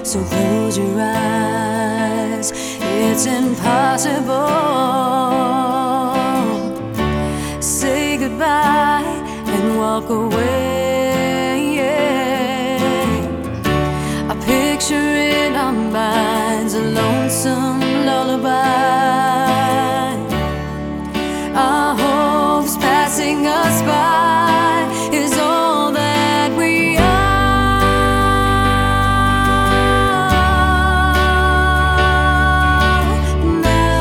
So close your eyes, it's impossible. Say goodbye and walk away. I picture in our minds a lonesome lullaby. Our hopes passing us by is all that we are. Now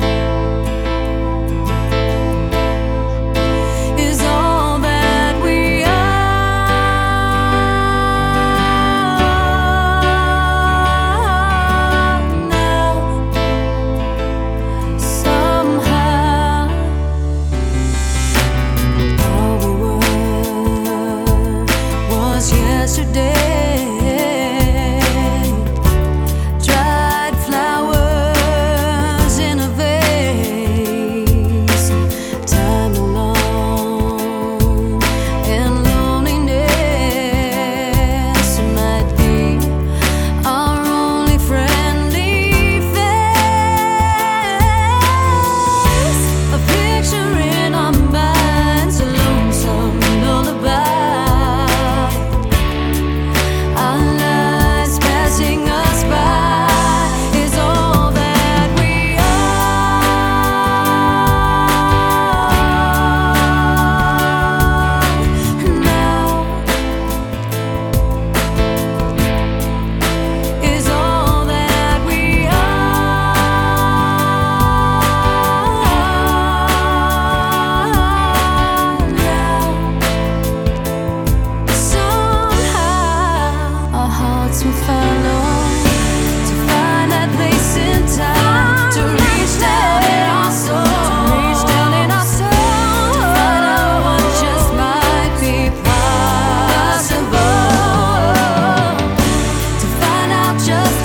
is all that we are. Now somehow all we were was yesterday. Dried flowers in a vase. Time alone and loneliness might be our only friendly face. A picture in our minds, a lonesome lullaby. Our lives passing us by is all that we are. Now is all that we are. Now somehow our hearts will follow to find that place in time, to reach down in our soul, to reach down in our soul, to find out what just might be possible, to find out just